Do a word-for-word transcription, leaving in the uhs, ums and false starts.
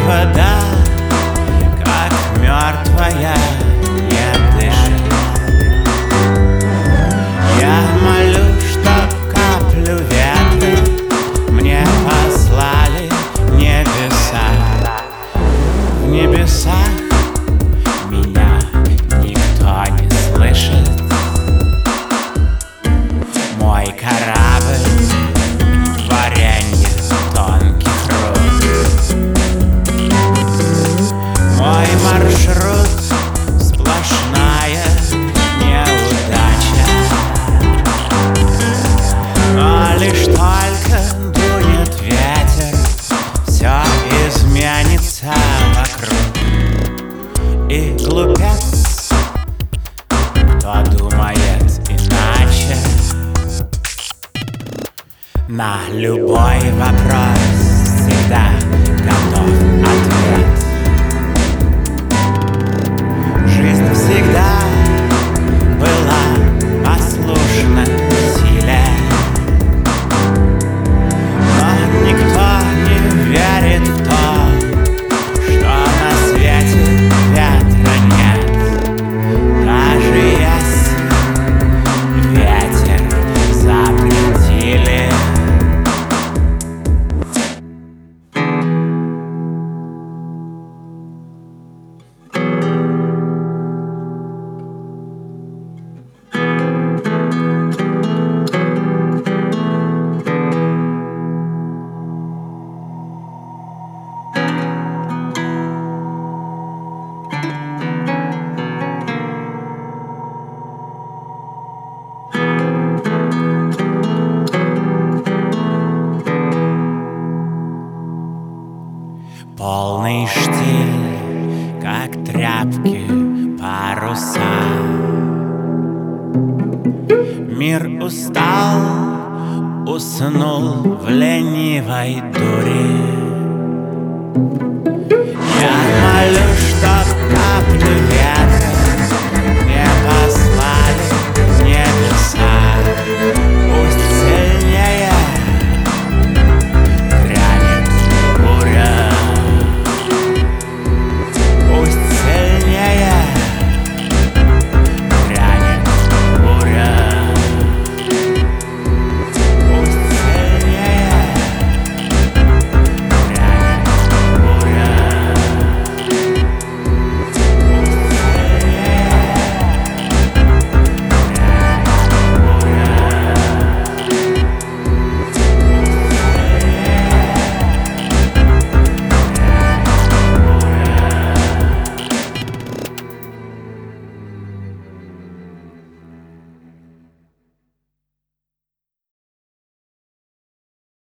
вода, как мертвая, не дышит. Я молю, чтоб каплю ветра мне послали небеса. В небесах меня никто не слышит. Мой корабль — варенье тонких рук. Мой маршрут — сплошная неудача. Но лишь только дунет ветер, все изменится вокруг. И глупец, кто думает иначе, на любой вопрос всегда готов ответ. Жизнь всегда была послушна силе, но никто не верит в то, что на свете ветра нет. Даже если ветер запретили. Полный штиль, как тряпки, паруса. Мир устал, уснул в ленивой дуре.